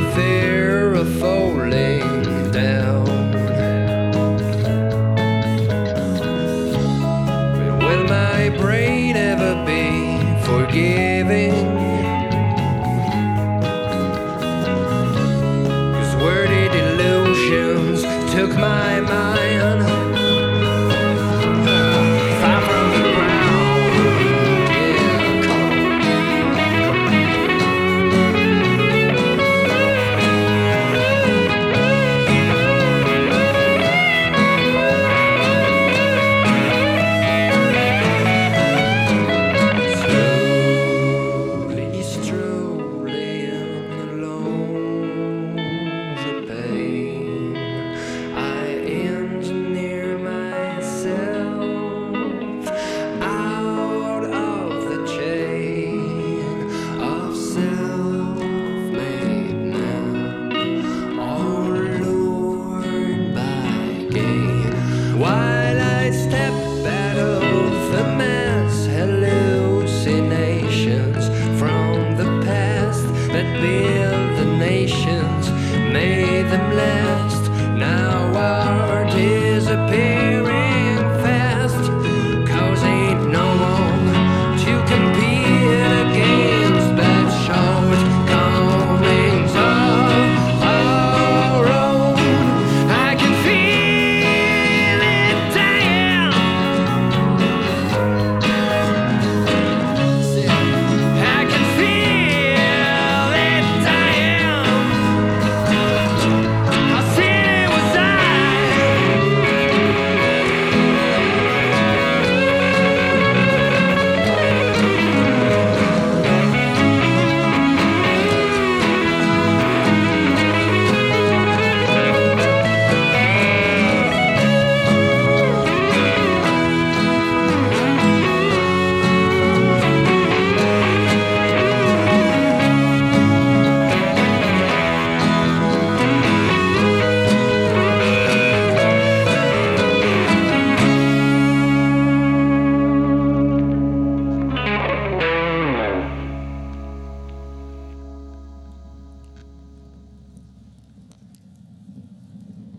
fear of falling down. Will my brain ever be forgiving? 'Cause worded illusions took my mind far from the ground. Yeah, come on. Slowly strolling along the pain, I engineer myself out of the chain of self-made man, all lured by gain, while I step out of the mass hallucinations from the past that